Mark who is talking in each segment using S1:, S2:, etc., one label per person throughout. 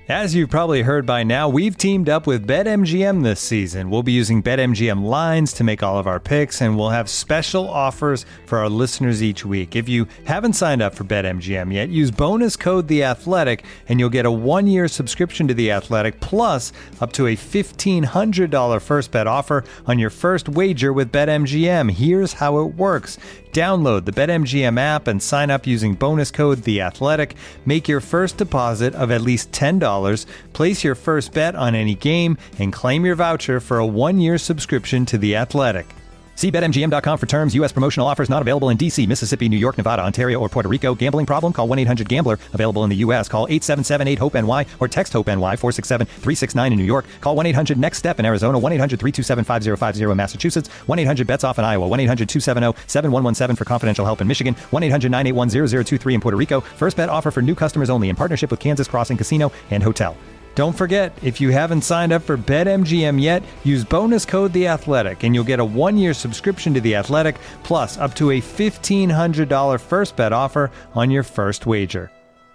S1: As you've probably heard by now, we've teamed up with BetMGM this season. We'll be using BetMGM lines to make all of our picks, and we'll have special offers for our listeners each week. If you haven't signed up for BetMGM yet, use bonus code The Athletic, and you'll get a 1-year subscription to The Athletic, plus up to a $1,500 first bet offer on your first wager with BetMGM. Here's how it works. Download the BetMGM app and sign up using bonus code The Athletic. Make your first deposit of at least $10. Place your first bet on any game and claim your voucher for a 1-year subscription to The Athletic. See BetMGM.com for terms. U.S. promotional offers not available in D.C., Mississippi, New York, Nevada, Ontario, or Puerto Rico. Gambling problem? Call 1-800-GAMBLER. Available in the U.S. Call 877-8-HOPE-NY or text HOPE-NY 467-369 in New York. Call 1-800-NEXT-STEP in Arizona. 1-800-327-5050 in Massachusetts. 1-800-BETS-OFF in Iowa. 1-800-270-7117 for confidential help in Michigan. 1-800-981-0023 in Puerto Rico. First bet offer for new customers only in partnership with Kansas Crossing Casino and Hotel. Don't forget, if you haven't signed up for BetMGM yet, use bonus code The Athletic, and you'll get a 1-year subscription to The Athletic, plus up to a $1,500 first bet offer on your first wager.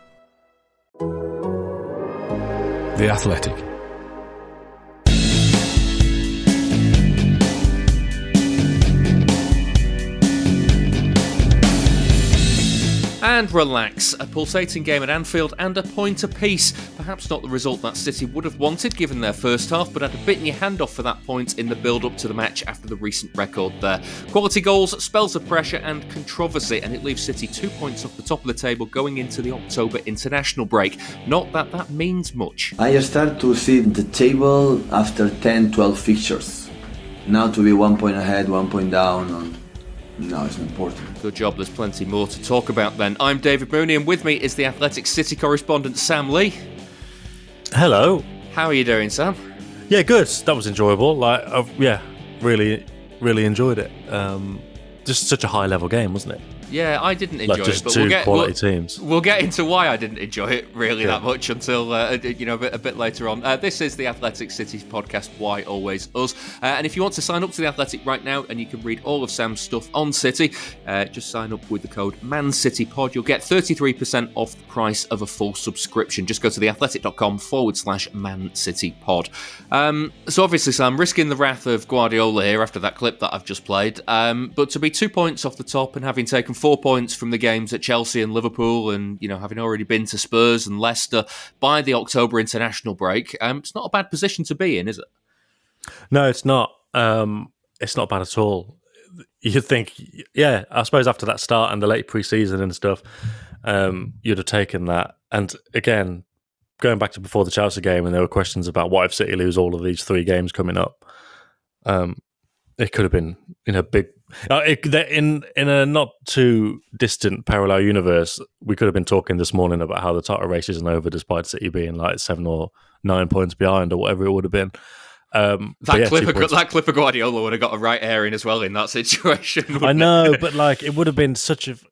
S2: The Athletic.
S3: And relax. A pulsating game at Anfield and a point apiece. Perhaps not the result that City would have wanted given their first half, but had bitten your hand off for that point in the build-up to the match after the recent record there. Quality goals, spells of pressure and controversy, and it leaves City 2 points off the top of the table going into the October international break. Not that that means much.
S4: I start to see the table after 10-12 fixtures. Now to be 1 point ahead, 1 point down, no, it's not important.
S3: Good job, there's plenty more to talk about then. I'm David Mooney, and with me is the Athletic City correspondent Sam Lee.
S5: Hello.
S3: How are you doing, Sam?
S5: Yeah, good. That was enjoyable. Really enjoyed it. Just such a high-level game, wasn't it?
S3: Yeah, I didn't enjoy
S5: just
S3: it. But
S5: two quality teams.
S3: We'll get into why I didn't enjoy it really that much until a bit later on. This is the Athletic City's podcast, Why Always Us. And if you want to sign up to the Athletic right now, and you can read all of Sam's stuff on City, just sign up with the code ManCityPod. You'll get 33% off the price of a full subscription. Just go to theathletic.com/ManCityPod. So obviously, Sam, risking the wrath of Guardiola here after that clip that I've just played. But to be 2 points off the top and having taken 4 points from the games at Chelsea and Liverpool, and having already been to Spurs and Leicester by the October international break, it's not a bad position to be in, is it?
S5: No, it's not. It's not bad at all. You'd think, I suppose after that start and the late pre-season and stuff, you'd have taken that. And again, going back to before the Chelsea game, and there were questions about what if City lose all of these 3 games coming up. It could have been big. In a not too distant parallel universe, we could have been talking this morning about how the title race isn't over, despite City being like 7 or 9 points behind, or whatever it would have been.
S3: That clip of Guardiola would have got a right airing as well in that situation.
S5: I know, but it would have been such a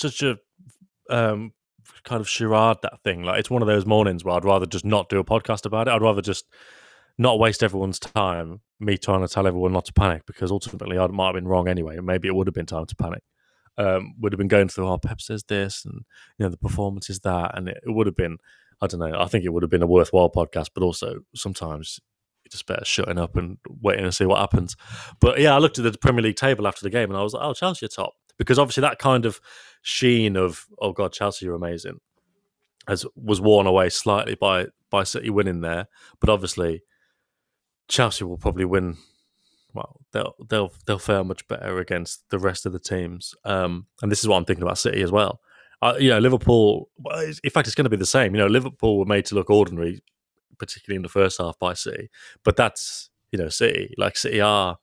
S5: kind of charade, that thing. Like, it's one of those mornings where I'd rather just not do a podcast about it. I'd rather just not waste everyone's time, me trying to tell everyone not to panic, because ultimately I might have been wrong anyway. Maybe it would have been time to panic. Would have been going through, Pep says this, and the performance is that, and it would have been, I don't know, I think it would have been a worthwhile podcast, but also sometimes you just better shutting up and waiting to see what happens. But yeah, I looked at the Premier League table after the game and I was like, Chelsea are top. Because obviously that kind of sheen of, oh God, Chelsea are amazing, was worn away slightly by City winning there. But obviously Chelsea will probably win. Well, they'll fare much better against the rest of the teams, and this is what I'm thinking about City as well. Liverpool. In fact, it's going to be the same. Liverpool were made to look ordinary, particularly in the first half by City. But that's City. Like, City are.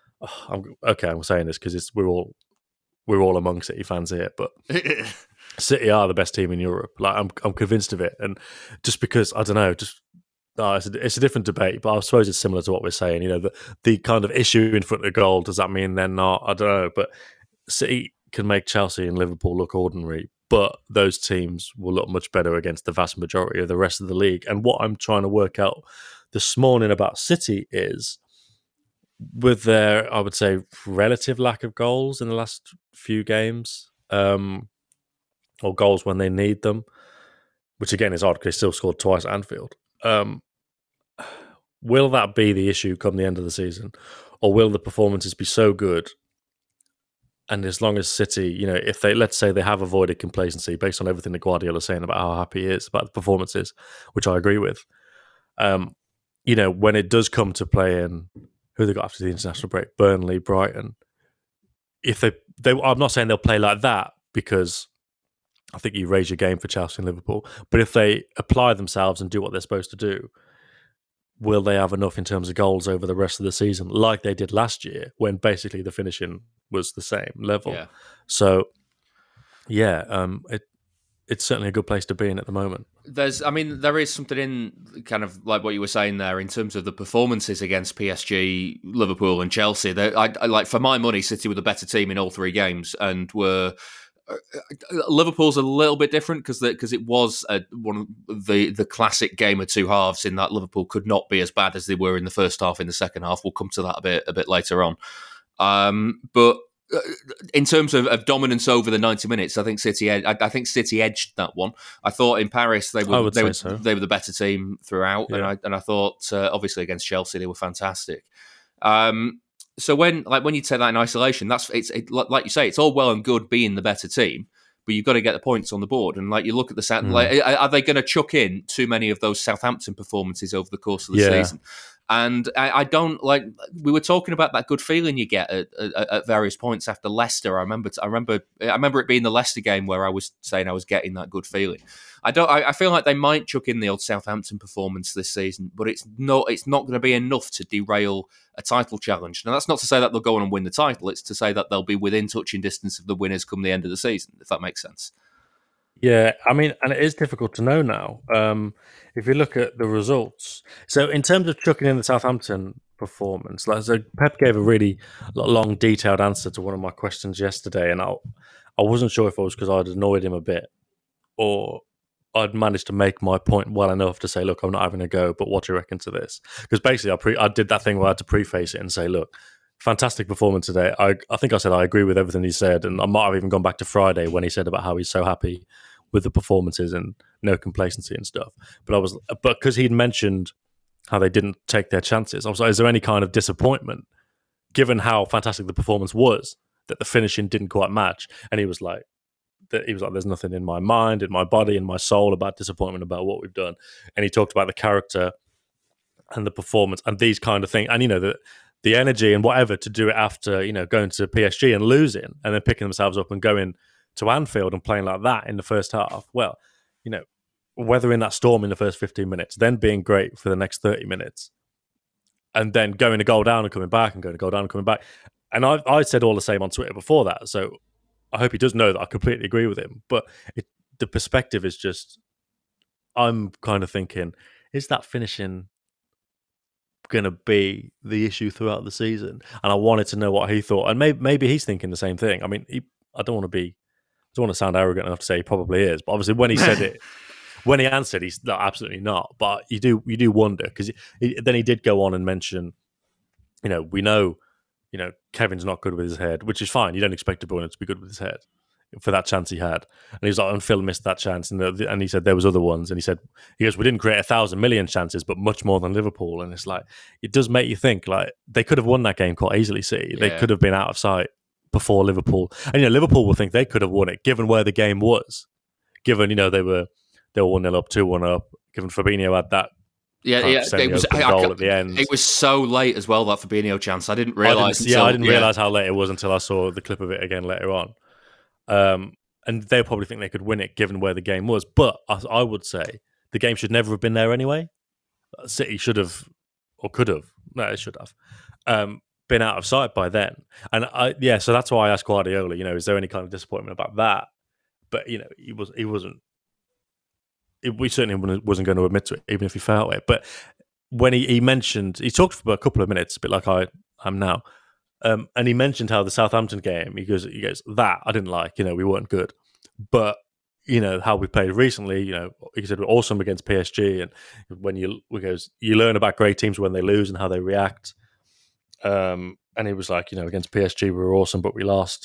S5: I'm saying this because we're all among City fans here, but City are the best team in Europe. Like, I'm convinced of it, and just because I don't know, it's a different debate, but I suppose it's similar to what we're saying. The kind of issue in front of goal, does that mean they're not? I don't know, but City can make Chelsea and Liverpool look ordinary, but those teams will look much better against the vast majority of the rest of the league. And what I'm trying to work out this morning about City is, with their, I would say, relative lack of goals in the last few games, or goals when they need them, which again is odd because they still scored twice at Anfield. will that be the issue come the end of the season, or will the performances be so good? And as long as City, if they, let's say they have avoided complacency based on everything that Guardiola is saying about how happy he is about the performances, which I agree with, when it does come to playing who they got after the international break, Burnley, Brighton, if they I'm not saying they'll play like that, because I think you raise your game for Chelsea and Liverpool, but if they apply themselves and do what they're supposed to do, will they have enough in terms of goals over the rest of the season, like they did last year, when basically the finishing was the same level?
S3: Yeah.
S5: So, it's certainly a good place to be in at the moment.
S3: There is something in kind of like what you were saying there in terms of the performances against PSG, Liverpool, and Chelsea. I like, for my money, City were the better team in all three games, and were. Liverpool's a little bit different because it was one of the classic game of two halves, in that Liverpool could not be as bad as they were in the first half in the second half. We'll come to that a bit later on. But in terms of dominance over the 90 minutes, I think City edged that one. I thought in Paris they were the better team throughout, yeah. and I thought obviously against Chelsea they were fantastic. So when you say that in isolation, like you say, it's all well and good being the better team, but you've got to get the points on the board. And like you look at the are they going to chuck in too many of those Southampton performances over the course of the season? And I don't like. We were talking about that good feeling you get at various points after Leicester. I remember it being the Leicester game where I was saying I was getting that good feeling. I feel like they might chuck in the old Southampton performance this season, but it's not going to be enough to derail a title challenge. Now, that's not to say that they'll go on and win the title. It's to say that they'll be within touching distance of the winners come the end of the season, if that makes sense.
S5: Yeah, and it is difficult to know now. If you look at the results, so in terms of chucking in the Southampton performance, Pep gave a really long, detailed answer to one of my questions yesterday, and I wasn't sure if it was because I'd annoyed him a bit, or I'd managed to make my point well enough to say, look, I'm not having a go, but what do you reckon to this? Because basically I did that thing where I had to preface it and say, look, fantastic performance today. I think I said I agree with everything he said, and I might have even gone back to Friday when he said about how he's so happy with the performances and no complacency and stuff. But because he'd mentioned how they didn't take their chances, I was like, is there any kind of disappointment, given how fantastic the performance was, that the finishing didn't quite match? And he was like, there's nothing in my mind, in my body, in my soul about disappointment about what we've done. And he talked about the character and the performance and these kind of things. And, the energy and whatever to do it after, going to PSG and losing and then picking themselves up and going to Anfield and playing like that in the first half. Well, weathering that storm in the first 15 minutes, then being great for the next 30 minutes, and then going to goal down and coming back and going to goal down and coming back. And I said all the same on Twitter before that. So I hope he does know that I completely agree with him. But the perspective is just, I'm kind of thinking, is that finishing going to be the issue throughout the season? And I wanted to know what he thought. And maybe he's thinking the same thing. I mean, I don't want to sound arrogant enough to say he probably is. But obviously when he said it, when he answered, he's not, absolutely not. But you do wonder, because then he did go on and mention, we know, Kevin's not good with his head, which is fine. You don't expect De Bruyne to be good with his head for that chance he had. And he was like, and Phil missed that chance. And he said there was other ones. And he goes, we didn't create 1,000 million chances, but much more than Liverpool. And it's like, it does make you think, like, they could have won that game quite easily, City. Yeah. They could have been out of sight before Liverpool. And, Liverpool will think they could have won it, given where the game was. Given, they were 1-0 up, 2-1 up. Given Fabinho had that.
S3: Yeah. It was
S5: goal at the end.
S3: It was so late as well, that Fabinho chance. I didn't realise.
S5: I didn't realise how late it was until I saw the clip of it again later on. And they'll probably think they could win it given where the game was. But I would say the game should never have been there anyway. City should have, or could have. No, it should have been out of sight by then. And so that's why I asked Guardiola. Is there any kind of disappointment about that? But he wasn't. We certainly wasn't going to admit to it, even if he felt it. But when he mentioned, he talked for a couple of minutes, a bit like I am now, and he mentioned how the Southampton game, he goes that I didn't like. We weren't good, but how we played recently. He said we're awesome against PSG, and when you learn about great teams when they lose and how they react. And he was like, against PSG we were awesome, but we lost.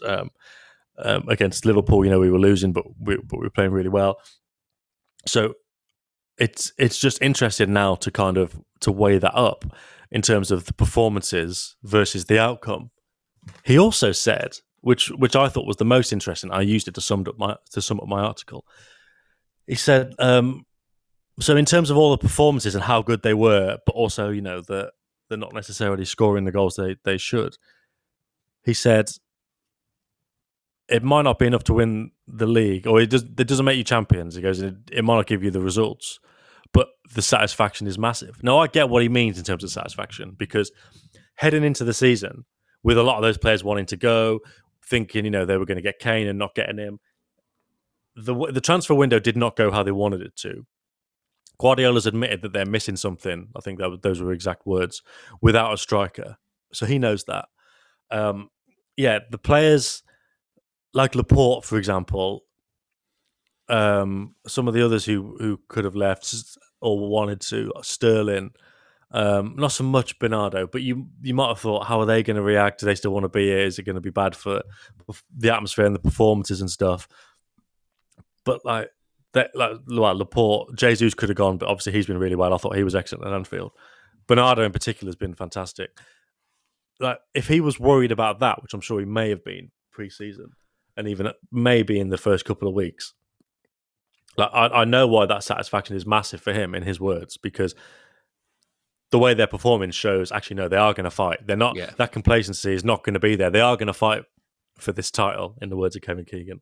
S5: Against Liverpool, we were losing, but we were playing really well. So it's just interesting now to kind of to weigh that up in terms of the performances versus the outcome. He also said, which I thought was the most interesting. I used it to sum up my article. He said, so in terms of all the performances and how good they were, but also that they're not necessarily scoring the goals they should. He said it might not be enough to win the league, or it doesn't make you champions. He goes, it might not give you the results, but the satisfaction is massive. Now, I get what he means in terms of satisfaction, because heading into the season with a lot of those players wanting to go, thinking they were going to get Kane and not getting him, the transfer window did not go how they wanted it to. Guardiola's admitted that they're missing something. I think those were exact words, without a striker. So he knows that. The players like Laporte, for example, some of the others who could have left or wanted to, Sterling, not so much Bernardo, but you might have thought, how are they going to react? Do they still want to be here? Is it going to be bad for the atmosphere and the performances and stuff? But Laporte, Jesus could have gone, but obviously he's been really well. I thought he was excellent at Anfield. Bernardo in particular has been fantastic. If he was worried about that, which I'm sure he may have been pre-season, and even maybe in the first couple of weeks, I know why that satisfaction is massive for him, in his words, because the way they're performing shows actually no, they are going to fight. They're not that complacency is not going to be there. They are going to fight for this title, in the words of Kevin Keegan.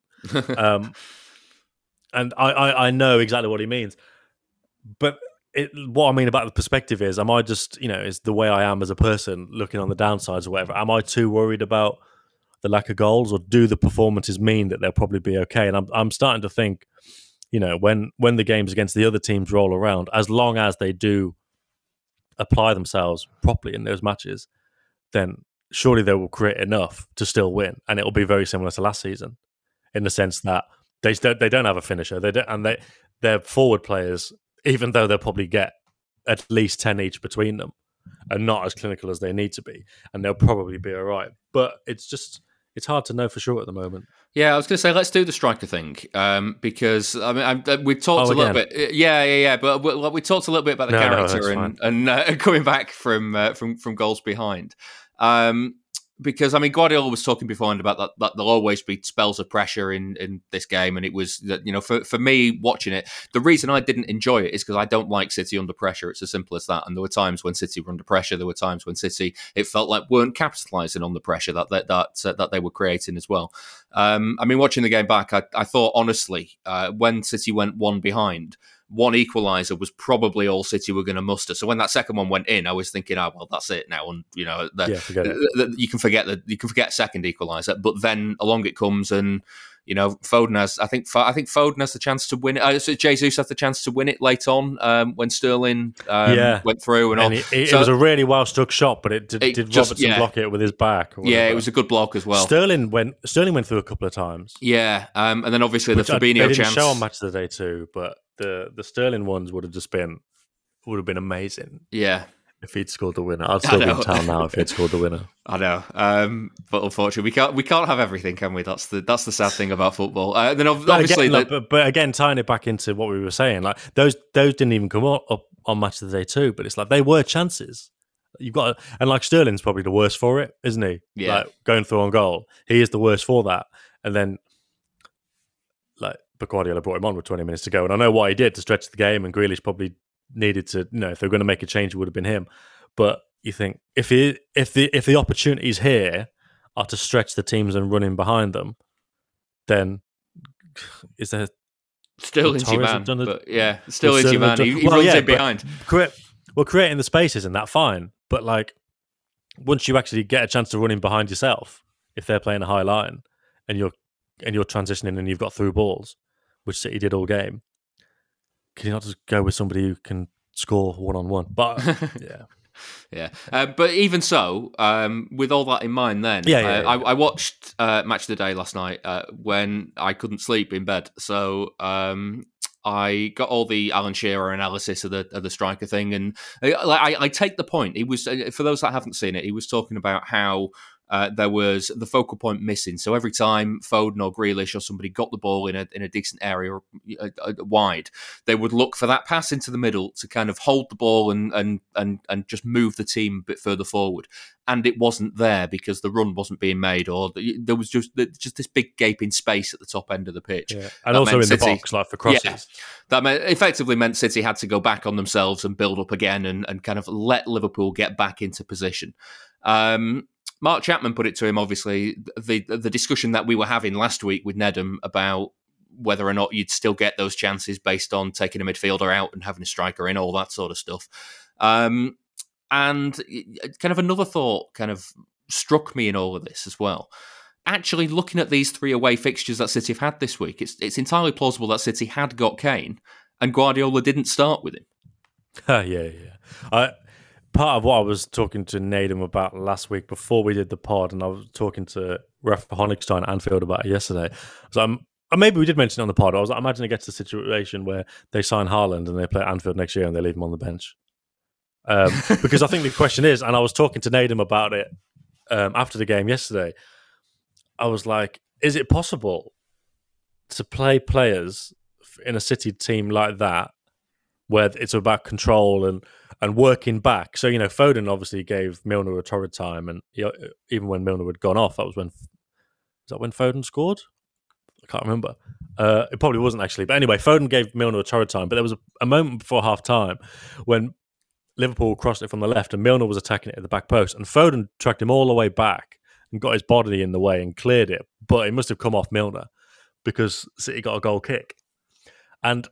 S5: And I know exactly what he means. But what I mean about the perspective is, am I just, is the way I am as a person looking on the downsides or whatever, am I too worried about the lack of goals, or do the performances mean that they'll probably be okay? And I'm starting to think, when the games against the other teams roll around, as long as they do apply themselves properly in those matches, then surely they will create enough to still win. And it will be very similar to last season, in the sense that they don't have a finisher. They're forward players, even though they'll probably get at least 10 each between them, and not as clinical as they need to be, and they'll probably be all right. But it's hard to know for sure at the moment.
S3: Yeah, I was going to say, let's do the striker thing, because we've talked a little bit. Yeah, but we talked a little bit about the character and coming back from goals behind. Because Guardiola was talking beforehand about that there'll always be spells of pressure in this game, and it was for me watching it, the reason I didn't enjoy it is because I don't like City under pressure. It's as simple as that. And there were times when City were under pressure. There were times when City, it felt like, weren't capitalising on the pressure that they were creating as well. Watching the game back, I thought honestly, when City went one behind, one equaliser was probably all City were going to muster. So when that second one went in, I was thinking, that's it now. And you can forget second equaliser. But then along it comes, and Foden has. I think Foden has the chance to win it. So Jesus has the chance to win it late on when Sterling went through and all.
S5: It was a really well struck shot, but did Robertson block it with his back?
S3: Yeah, it was a good block as well.
S5: Sterling went through a couple of times.
S3: Yeah, and then obviously the Fabinho chance. They
S5: didn't show on Match of the Day too, but the Sterling ones would have been amazing.
S3: Yeah.
S5: If he'd scored the winner, I'd still be in town now if he'd scored the winner.
S3: I know, but unfortunately, we can't have everything, can we? That's the sad thing about football. Then obviously,
S5: but again, tying it back into what we were saying, like those didn't even come up on Match of the Day too. But it's like they were chances. You've got and like Sterling's probably the worst for it, isn't he?
S3: Yeah,
S5: like going through on goal, he is the worst for that. And then but Guardiola brought him on with 20 minutes to go, and I know what he did to stretch the game. And Grealish probably needed to, if they were going to make a change, it would have been him. But you think if the opportunities here are to stretch the teams and run in behind them, then is there
S3: still into man? Still into man. He runs in behind.
S5: Creating the space isn't that fine, but once you actually get a chance to run in behind yourself, if they're playing a high line and you're transitioning and you've got through balls, which City did all game, can you not just go with somebody who can score one-on-one? But
S3: yeah. But even so, with all that in mind, then I watched Match of the Day last night when I couldn't sleep in bed. So I got all the Alan Shearer analysis of the striker thing, and I take the point. He was, for those that haven't seen it, he was talking about how there was the focal point missing. So every time Foden or Grealish or somebody got the ball in a decent area wide, they would look for that pass into the middle to kind of hold the ball and just move the team a bit further forward. And it wasn't there because the run wasn't being made, or there was just this big gaping space at the top end of the pitch.
S5: Yeah. And also in City, the box, like for crosses. Yeah,
S3: that effectively meant City had to go back on themselves and build up again and kind of let Liverpool get back into position. Mark Chapman put it to him, obviously, the discussion that we were having last week with Nedum about whether or not you'd still get those chances based on taking a midfielder out and having a striker in, all that sort of stuff. And kind of another thought kind of struck me in all of this as well. Actually, looking at these 3 away fixtures that City have had this week, it's entirely plausible that City had got Kane and Guardiola didn't start with him.
S5: Yeah. Part of what I was talking to Nedum about last week before we did the pod, and I was talking to Rafa Honigstein at Anfield about it yesterday. So maybe we did mention it on the pod. I was like, imagine it gets to a situation where they sign Haaland and they play at Anfield next year and they leave him on the bench. Because I think the question is, and I was talking to Nedum about it after the game yesterday, I was like, is it possible to play players in a City team like that, where it's about control and working back? So, Foden obviously gave Milner a torrid time, and even when Milner had gone off, was that when Foden scored? I can't remember. It probably wasn't actually. But anyway, Foden gave Milner a torrid time, but there was a moment before half-time when Liverpool crossed it from the left and Milner was attacking it at the back post, and Foden tracked him all the way back and got his body in the way and cleared it, but it must have come off Milner because City got a goal kick. And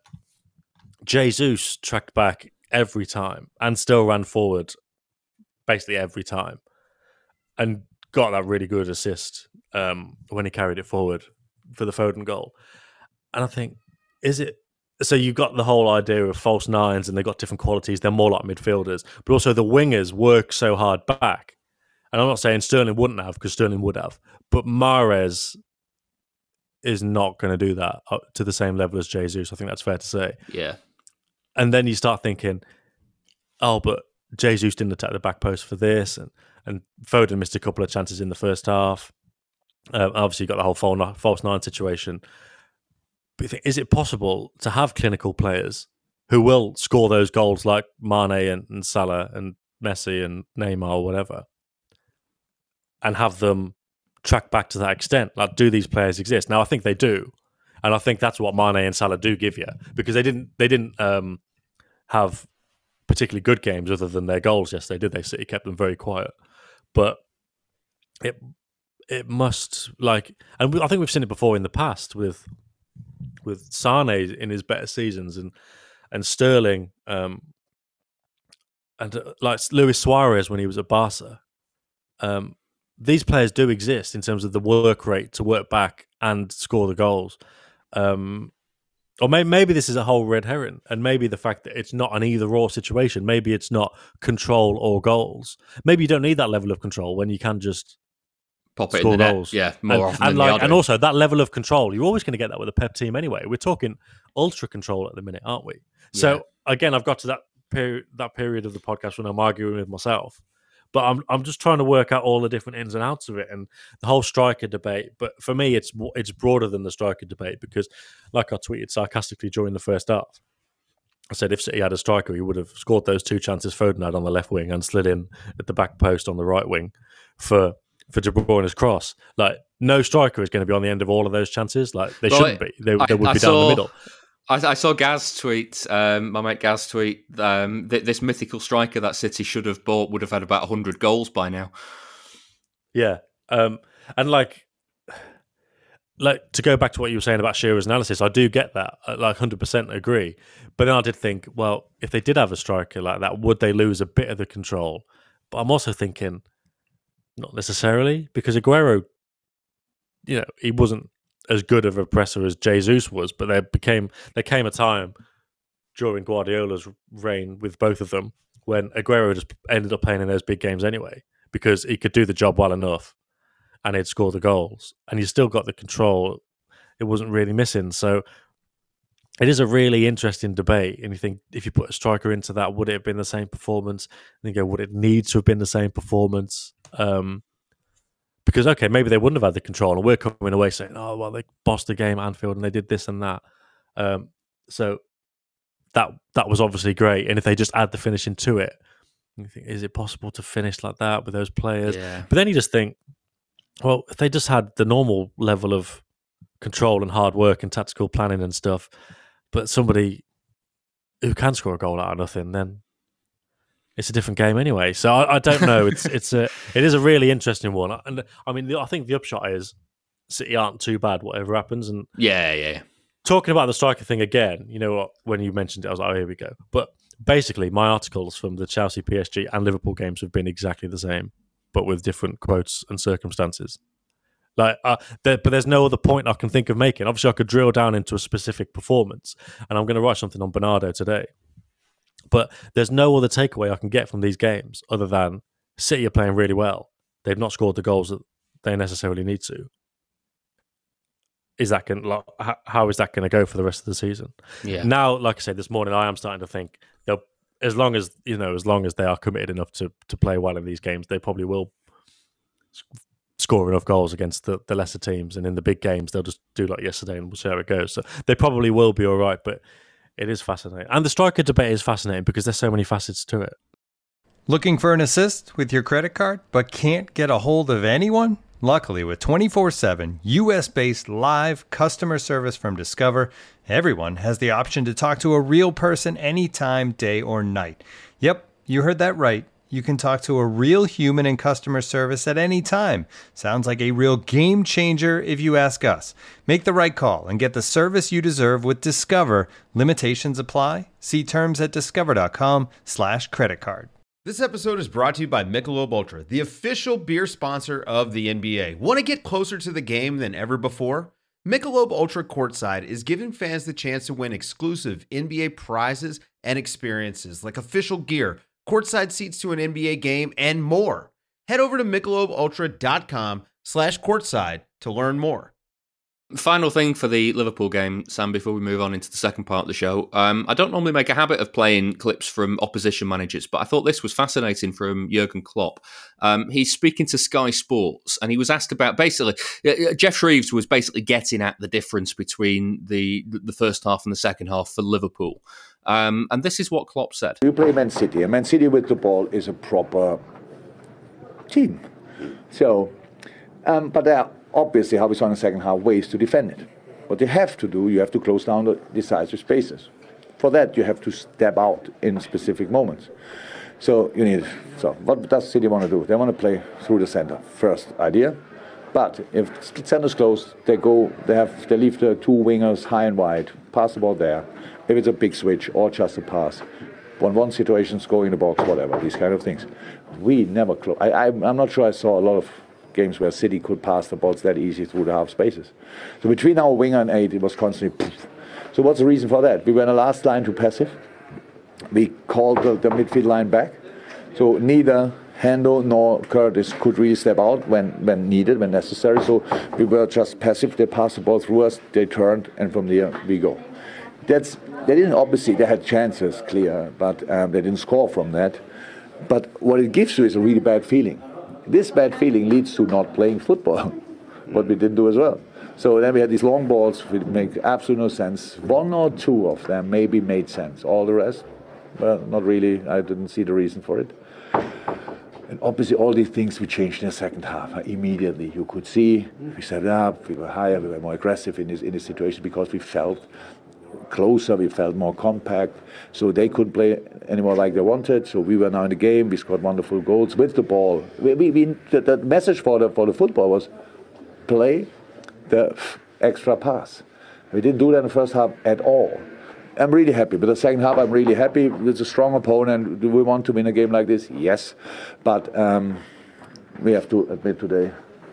S5: Jesus tracked back every time and still ran forward basically every time and got that really good assist when he carried it forward for the Foden goal. And I think, is it... So you've got the whole idea of false nines and they've got different qualities. They're more like midfielders. But also the wingers work so hard back. And I'm not saying Sterling wouldn't have, because Sterling would have. But Mahrez is not going to do that to the same level as Jesus. I think that's fair to say.
S3: Yeah.
S5: And then you start thinking, oh, but Jesus didn't attack the back post for this. And Foden missed a couple of chances in the first half. Obviously, you got the whole false nine situation. But you think, is it possible to have clinical players who will score those goals like Mane and Salah and Messi and Neymar or whatever, and have them track back to that extent? Like, do these players exist? Now, I think they do. And I think that's what Mane and Salah do give you, because they didn't have particularly good games other than their goals yesterday, did they? City kept them very quiet. But it must, like... And I think we've seen it before in the past with Sane in his better seasons and Sterling and like Luis Suarez when he was at Barca. These players do exist in terms of the work rate to work back and score the goals. Or maybe this is a whole red herring, and maybe the fact that it's not an either-or situation. Maybe it's not control or goals. Maybe you don't need that level of control when you can just
S3: pop it in the
S5: goals.
S3: Net. Yeah, more often than
S5: and also that level of control, you're always going to get that with a Pep team anyway. We're talking ultra control at the minute, aren't we? Yeah. So again, I've got to that period of the podcast when I'm arguing with myself, but I'm just trying to work out all the different ins and outs of it and the whole striker debate. But for me, it's broader than the striker debate, because, like I tweeted sarcastically during the first half, I said if City had a striker, he would have scored those 2 chances Foden had on the left wing and slid in at the back post on the right wing for De Bruyne's cross. Like, no striker is going to be on the end of all of those chances. Like, they shouldn't be. They would be down the middle.
S3: I saw Gaz tweet, my mate Gaz tweet, this mythical striker that City should have bought would have had about 100 goals by now.
S5: Yeah. And like to go back to what you were saying about Shearer's analysis, I do get that. I 100% agree. But then I did think, well, if they did have a striker like that, would they lose a bit of the control? But I'm also thinking, not necessarily, because Aguero, he wasn't as good of a presser as Jesus was, but there came a time during Guardiola's reign with both of them when Aguero just ended up playing in those big games anyway, because he could do the job well enough and he'd score the goals, and you still got the control. It wasn't really missing. So it is a really interesting debate. And you think, if you put a striker into that, would it have been the same performance? And you go, would it need to have been the same performance? Because, okay, maybe they wouldn't have had the control, and we're coming away saying, oh, well, they bossed the game at Anfield and they did this and that. So that was obviously great. And if they just add the finishing to it, you think, is it possible to finish like that with those players?
S3: Yeah.
S5: But then you just think, well, if they just had the normal level of control and hard work and tactical planning and stuff, but somebody who can score a goal out of nothing, then it's a different game anyway. So I don't know. It is a really interesting one. And I mean, I think the upshot is City aren't too bad, whatever happens. And
S3: Yeah.
S5: talking about the striker thing again, you know what? When you mentioned it, I was like, oh, here we go. But basically, my articles from the Chelsea, PSG, and Liverpool games have been exactly the same, but with different quotes and circumstances. But there's no other point I can think of making. Obviously, I could drill down into a specific performance, and I'm going to write something on Bernardo today. But there's no other takeaway I can get from these games other than City are playing really well. They've not scored the goals that they necessarily need to. How is that going to go for the rest of the season?
S3: Yeah.
S5: Now, like I said this morning, I am starting to think as long as they are committed enough to play well in these games, they probably will score enough goals against the lesser teams, and in the big games they'll just do like yesterday, and we'll see how it goes. So they probably will be all right, but it is fascinating, and the striker debate is fascinating because there's so many facets to it.
S1: Looking for an assist with your credit card, but can't get a hold of anyone? Luckily, with 24/7 US-based live customer service from Discover, everyone has the option to talk to a real person anytime, day or night. Yep, you heard that right. You can talk to a real human in customer service at any time. Sounds like a real game changer if you ask us. Make the right call and get the service you deserve with Discover. Limitations apply. See terms at discover.com/creditcard.
S6: This episode is brought to you by Michelob Ultra, the official beer sponsor of the NBA. Want to get closer to the game than ever before? Michelob Ultra Courtside is giving fans the chance to win exclusive NBA prizes and experiences like official gear, courtside seats to an NBA game, and more. Head over to michelobultra.com/courtside to learn more.
S3: Final thing for the Liverpool game, Sam, before we move on into the second part of the show. I don't normally make a habit of playing clips from opposition managers, but I thought this was fascinating from Jurgen Klopp. He's speaking to Sky Sports, and he was asked about basically, Jeff Shreves was basically getting at the difference between the first half and the second half for Liverpool. And this is what Klopp said.
S7: You play Man City, and Man City with the ball is a proper team. So, but there are obviously, how we saw in the second half, ways to defend it. What you have to do, you have to close down the decisive spaces. For that, you have to step out in specific moments. So what does City want to do? They want to play through the center, first idea. But if center's closed, they leave the two wingers high and wide, pass the ball there. If it's a big switch or just a pass, one situations go in the box, whatever, these kind of things. We never close. I'm not sure I saw a lot of games where City could pass the balls that easy through the half spaces. So between our winger and 8, it was constantly poof. So what's the reason for that? We were in the last line too passive. We called the midfield line back. So neither Hendo nor Curtis could really step out when needed, when necessary. So we were just passive. They passed the ball through us, they turned, and from there we go. They had chances, clear, but they didn't score from that. But what it gives you is a really bad feeling. This bad feeling leads to not playing football, what we didn't do as well. So then we had these long balls which make absolutely no sense. One or two of them maybe made sense. All the rest, well, not really. I didn't see the reason for it. And obviously all these things we changed in the second half. Immediately you could see, we set it up, we were higher, we were more aggressive in this situation because we felt closer, we felt more compact, so they couldn't play anymore like they wanted. So we were now in the game. We scored wonderful goals with the ball. The message for the football was play the extra pass. We didn't do that in the first half at all. I'm really happy. But the second half, I'm really happy. It's a strong opponent. Do we want to win a game like this? Yes, but we have to admit today,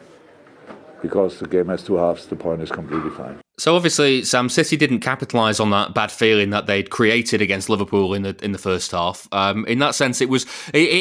S7: because the game has two halves, the point is completely fine.
S3: So obviously, Sam, City didn't capitalise on that bad feeling that they'd created against Liverpool in the first half. In that sense, that was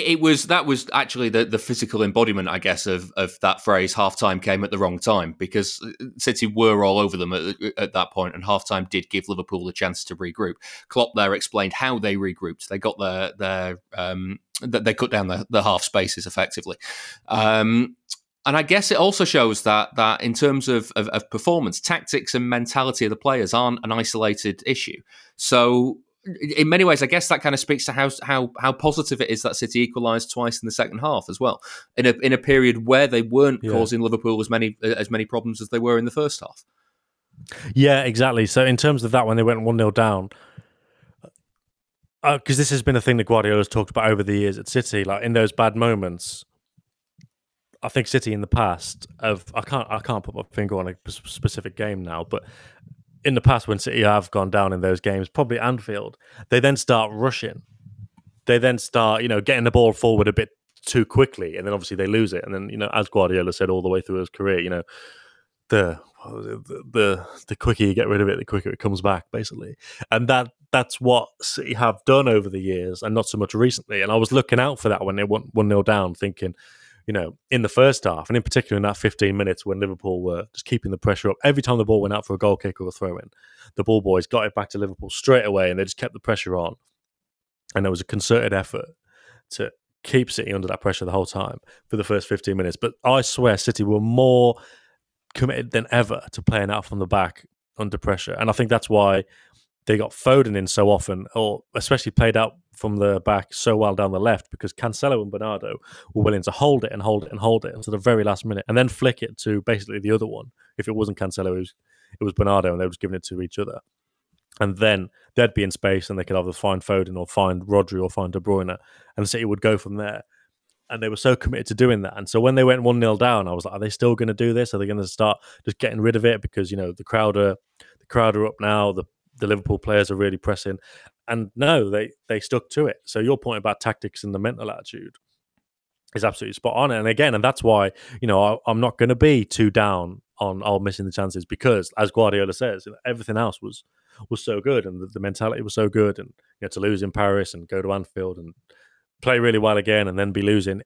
S3: actually the physical embodiment, I guess, of that phrase. Halftime came at the wrong time, because City were all over them at that point, and halftime did give Liverpool a chance to regroup. Klopp there explained how they regrouped. They got they cut down the half spaces effectively. And I guess it also shows that in terms of performance, tactics and mentality of the players aren't an isolated issue. So in many ways, I guess that kind of speaks to how positive it is that City equalised twice in the second half as well, in a period where they weren't causing Liverpool as many problems as they were in the first half.
S5: Yeah, exactly. So in terms of that, when they went 1-0 down, because this has been a thing that Guardiola's talked about over the years at City, like in those bad moments, I think City in the past I can't put my finger on a specific game now, but in the past when City have gone down in those games, probably Anfield, they then start rushing. They then start, getting the ball forward a bit too quickly, and then obviously they lose it. And then, as Guardiola said all the way through his career, the quicker you get rid of it, the quicker it comes back, basically. And that's what City have done over the years, and not so much recently. And I was looking out for that when they went 1-0 down, thinking, in the first half, and in particular in that 15 minutes when Liverpool were just keeping the pressure up, every time the ball went out for a goal kick or a throw-in, the ball boys got it back to Liverpool straight away, and they just kept the pressure on. And there was a concerted effort to keep City under that pressure the whole time for the first 15 minutes. But I swear City were more committed than ever to playing out from the back under pressure. And I think that's why they got Foden in so often, or especially played out from the back so well down the left, because Cancelo and Bernardo were willing to hold it until the very last minute, and then flick it to basically the other one. If it wasn't Cancelo, it was Bernardo, and they were just giving it to each other. And then they'd be in space, and they could either find Foden or find Rodri or find De Bruyne, and City would go from there. And they were so committed to doing that. And so when they went 1-0 down, I was like, are they still going to do this? Are they going to start just getting rid of it? Because, the crowd are up now, the Liverpool players are really pressing. And no, they stuck to it. So your point about tactics and the mental attitude is absolutely spot on. And again, and that's why, I'm not going to be too down on missing the chances, because as Guardiola says, everything else was so good, and the mentality was so good. And to lose in Paris and go to Anfield and play really well again and then be losing,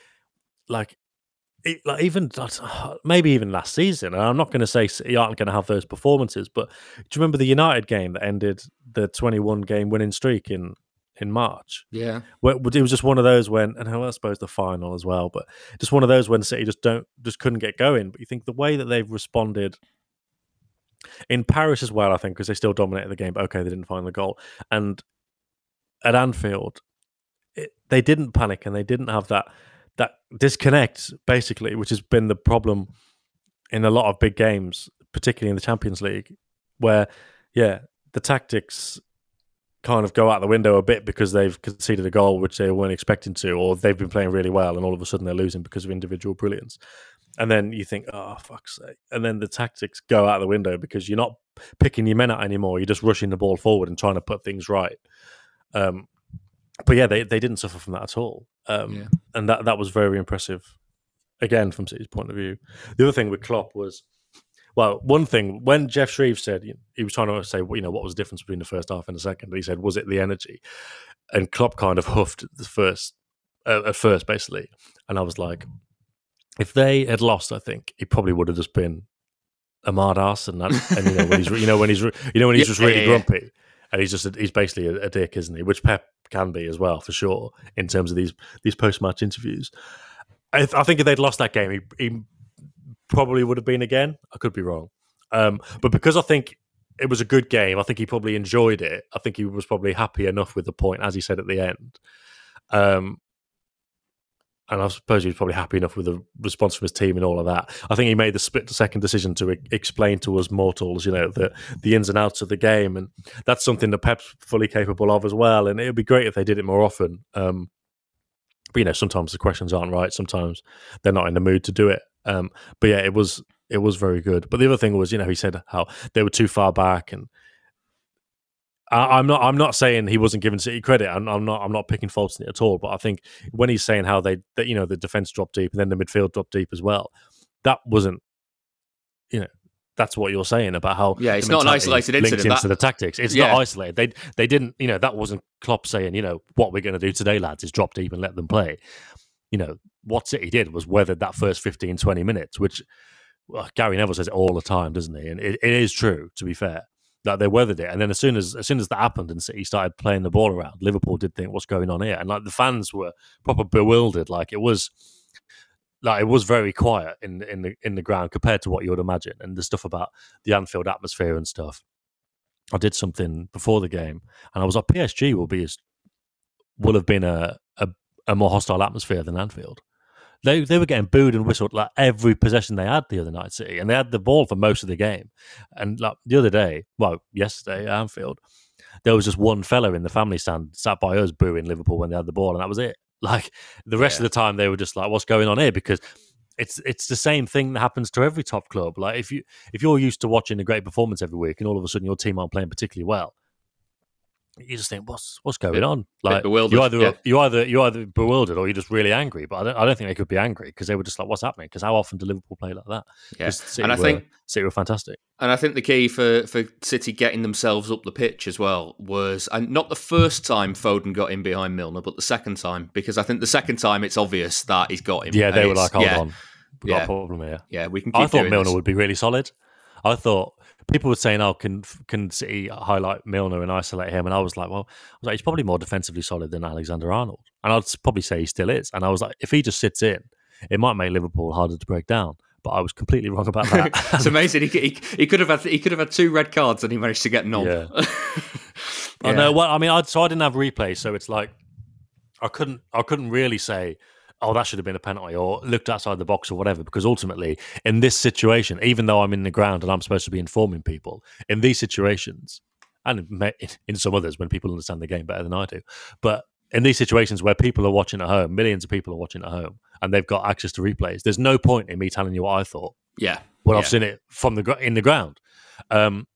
S5: even maybe even last season. And I'm not going to say City aren't going to have those performances, but do you remember the United game that ended the 21 game winning streak in March?
S3: Yeah,
S5: it was just one of those when, and I suppose the final as well, but just one of those when City just couldn't get going. But you think the way that they've responded in Paris as well, I think, because they still dominated the game, but okay, they didn't find the goal. And at Anfield, they didn't panic, and they didn't have that disconnect, basically, which has been the problem in a lot of big games, particularly in the Champions League, where, the tactics kind of go out the window a bit because they've conceded a goal which they weren't expecting to, or they've been playing really well and all of a sudden they're losing because of individual brilliance. And then you think, oh, fuck's sake. And then the tactics go out the window because you're not picking your men out anymore. You're just rushing the ball forward and trying to put things right. But yeah, they didn't suffer from that at all. And that was very impressive, again, from City's point of view. The other thing with Klopp was, well, one thing, when Jeff Shreve said, he was trying to say, what was the difference between the first half and the second? He said, was it the energy? And Klopp kind of huffed at first, basically. And I was like, if they had lost, I think he probably would have just been a mad ass, and when he's just really grumpy, and he's basically a dick, isn't he? Which Pep can be as well, for sure, in terms of these post-match interviews. I think if they'd lost that game, he probably would have been again. I could be wrong, but because I think it was a good game, I think he probably enjoyed it. I think he was probably happy enough with the point, as he said at the end. And I suppose he was probably happy enough with the response from his team and all of that. I think he made the split-second decision to explain to us mortals, the ins and outs of the game. And that's something that Pep's fully capable of as well. And it would be great if they did it more often. But, sometimes the questions aren't right. Sometimes they're not in the mood to do it. But yeah, it was very good. But the other thing was, he said how they were too far back, and I'm not saying he wasn't giving City credit. I'm not picking faults in it at all. But I think when he's saying how the defense dropped deep and then the midfield dropped deep as well, that wasn't, that's what you're saying about how
S3: it's not an isolated incident.
S5: Into the tactics, it's not isolated. They didn't, that wasn't Klopp saying, what we're going to do today, lads, is drop deep and let them play. What City did was weathered that first 15-20 minutes, which Gary Neville says it all the time, doesn't he? And it is true, to be fair, that they weathered it. And then as soon as that happened and City started playing the ball around, Liverpool did think, what's going on here? And the fans were proper bewildered. It was like it was very quiet in the ground compared to what you would imagine, and the stuff about the Anfield atmosphere and stuff. I did something before the game, and I was like, PSG will have been a more hostile atmosphere than Anfield. They were getting booed and whistled like every possession they had the other night, City, and they had the ball for most of the game. And like the other day, yesterday at Anfield, there was just one fella in the family stand sat by us booing Liverpool when they had the ball, and that was it. Like the rest of the time, they were just like, "What's going on here?" Because it's the same thing that happens to every top club. Like if you're used to watching a great performance every week, and all of a sudden your team aren't playing particularly well, you just think, "What's going on?" Like
S3: bewildered,
S5: you're either bewildered or you're just really angry. But I don't think they could be angry because they were just like, "What's happening?" Because how often do Liverpool play like that?
S3: Yeah, and I think
S5: City were fantastic.
S3: And I think the key for City getting themselves up the pitch as well was, and not the first time Foden got in behind Milner, but the second time, because I think the second time it's obvious that he's got him.
S5: Yeah, they were like, hold on, we've got a problem here.
S3: Yeah, we can keep
S5: I thought
S3: doing
S5: Milner
S3: this.
S5: would be really solid. I thought people were saying, "Oh, can City highlight Milner and isolate him?" And I was like, he's probably more defensively solid than Alexander-Arnold, and I'd probably say he still is. And I was like, if he just sits in, it might make Liverpool harder to break down. But I was completely wrong about that.
S3: It's amazing. He could have had 2 red cards and he managed to get none.
S5: Yeah. I know. Well, I mean, I didn't have replay, so it's like I couldn't really say, "Oh, that should have been a penalty," or looked outside the box or whatever. Because ultimately, in this situation, even though I'm in the ground and I'm supposed to be informing people, in these situations, and in some others when people understand the game better than I do, but in these situations where people are watching at home, millions of people are watching at home, and they've got access to replays, there's no point in me telling you what I thought.
S3: Yeah,
S5: I've seen it from in the ground. Anyone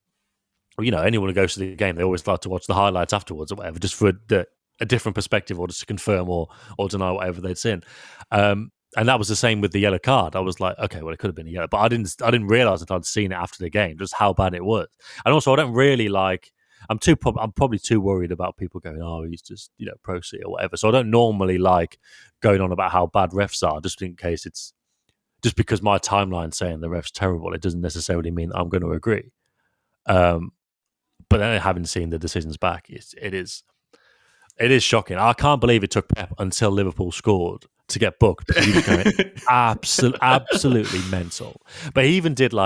S5: who goes to the game, they always like to watch the highlights afterwards or whatever, just for a different perspective or just to confirm or deny whatever they'd seen. And that was the same with the yellow card. I was like, okay, well, it could have been a yellow, but I didn't realize that I'd seen it after the game, just how bad it was. And also, I don't really like. I'm probably too worried about people going, "Oh, he's just pro C or whatever." So I don't normally like going on about how bad refs are, just in case it's just because my timeline's saying the ref's terrible. It doesn't necessarily mean that I'm going to agree. But then having seen the decisions back, it is shocking. I can't believe it took Pep until Liverpool scored to get booked because he was going absolutely mental. But he even did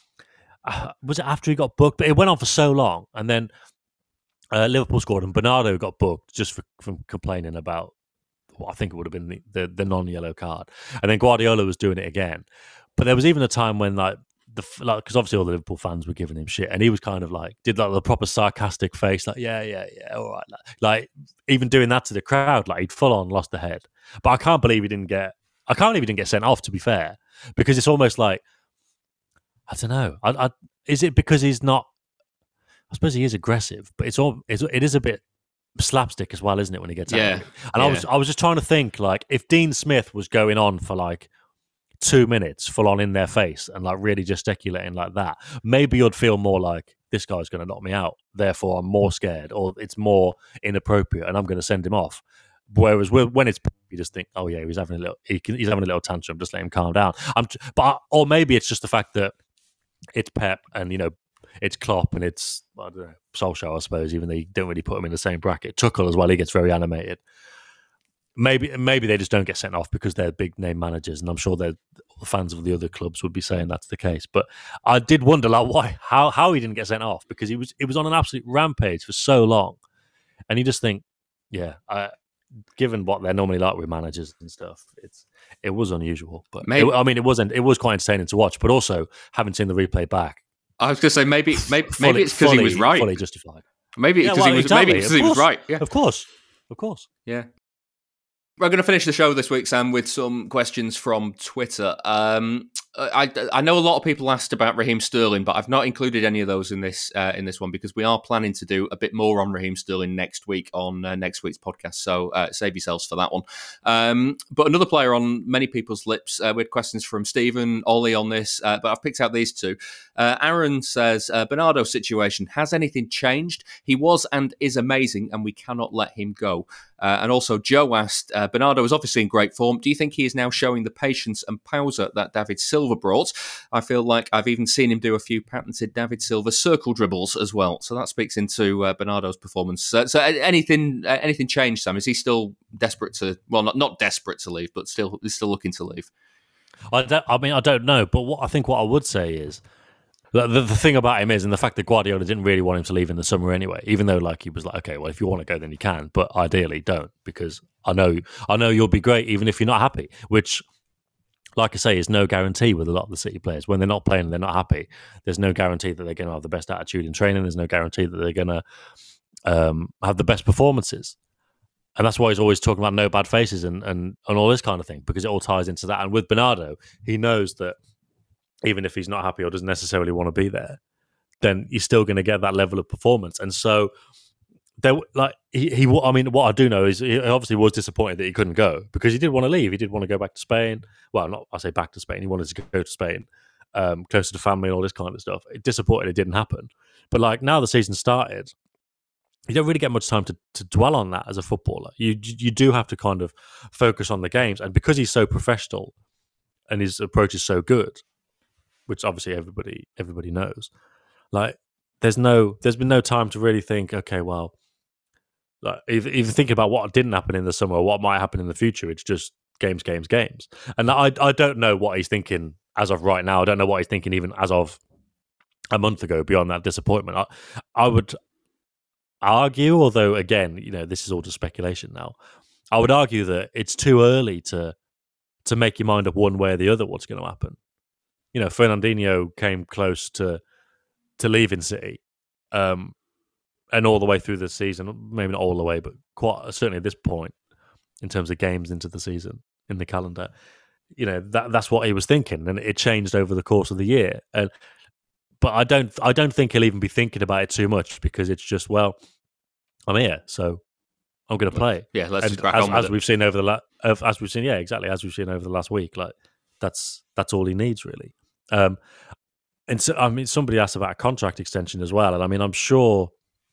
S5: was it after he got booked? But it went on for so long, and then Liverpool scored, and Bernardo got booked just from complaining about what I think it would have been the non-yellow card, and then Guardiola was doing it again. But there was even a time when because obviously all the Liverpool fans were giving him shit, and he was kind of did the proper sarcastic face, yeah, all right, like even doing that to the crowd, like he'd full on lost the head. But I can't believe he didn't get sent off. To be fair, because it's almost like, I don't know. Is it because he's not? I suppose he is aggressive, but it is a bit slapstick as well, isn't it? When he gets angry. And I was just trying to think, if Dean Smith was going on for 2 minutes, full on in their face, and really gesticulating like that, maybe you'd feel more like, this guy's going to knock me out. Therefore, I'm more scared, or it's more inappropriate, and I'm going to send him off. Whereas when it's, you just think, oh yeah, he's having a little tantrum, just let him calm down. Or maybe it's just the fact that it's Pep and it's Klopp and it's, I don't know, Solskjaer, I suppose, even though you don't really put him in the same bracket. Tuchel as well, he gets very animated. Maybe they just don't get sent off because they're big name managers, and I'm sure the fans of the other clubs would be saying that's the case. But I did wonder how he didn't get sent off, because it was on an absolute rampage for so long, and you just think, given what they're normally like with managers and stuff, it was unusual. But it was quite entertaining to watch. But also, having seen the replay back,
S3: I was going to say maybe it's because he was right.
S5: Fully justified.
S3: Maybe it's because he was right. Yeah,
S5: of course.
S3: Yeah. We're going to finish the show this week, Sam, with some questions from Twitter. I know a lot of people asked about Raheem Sterling, but I've not included any of those in this one because we are planning to do a bit more on Raheem Sterling next week on next week's podcast. So save yourselves for that one. But another player on many people's lips. We had questions from Stephen, Ollie on this, but I've picked out these two. Aaron says, Bernardo's situation, has anything changed? He was and is amazing, and we cannot let him go. And also Joe asked, Bernardo is obviously in great form. Do you think he is now showing the patience and pausa that David Silva brought? I feel like I've even seen him do a few patented David Silva circle dribbles as well. So that speaks into Bernardo's performance. So anything changed, Sam? Is he still desperate to, well, not desperate to leave, but still looking to leave?
S5: I don't know, but what I would say is the thing about him is, and the fact that Guardiola didn't really want him to leave in the summer anyway, even though like he was like, okay, well, if you want to go, then you can, but ideally don't, because I know you'll be great even if you're not happy, which, like I say, is no guarantee with a lot of the City players. When they're not playing and they're not happy, there's no guarantee that they're going to have the best attitude in training. There's no guarantee that they're going to have the best performances. And that's why he's always talking about no bad faces and all this kind of thing, because it all ties into that. And with Bernardo, he knows that even if he's not happy or doesn't necessarily want to be there, then you're still going to get that level of performance. And so, what I do know is he obviously was disappointed that he couldn't go, because he did want to leave. He did want to go back to Spain. Well, I say back to Spain. He wanted to go to Spain, closer to family and all this kind of stuff. Disappointed it didn't happen. But like now the season started, you don't really get much time to dwell on that as a footballer. You do have to kind of focus on the games. And because he's so professional and his approach is so good, which obviously everybody knows, like there's been no time to really think, okay, well, like even thinking about what didn't happen in the summer or what might happen in the future. It's just games. And I don't know what he's thinking as of right now. I don't know what he's thinking even as of a month ago, beyond that disappointment. I would argue, although again, this is all just speculation now, I would argue that it's too early to make your mind up one way or the other what's going to happen. Fernandinho came close to leaving City, and all the way through the season, maybe not all the way, but quite certainly at this point in terms of games into the season in the calendar, that's what he was thinking, and it changed over the course of the year. But I don't think he'll even be thinking about it too much, because it's just, well, I'm here, so I'm going to play.
S3: Yeah, let's just crack
S5: as,
S3: on with
S5: as
S3: it.
S5: we've seen over the as we've seen over the last week. Like that's all he needs, really. And so, somebody asked about a contract extension as well, and I'm sure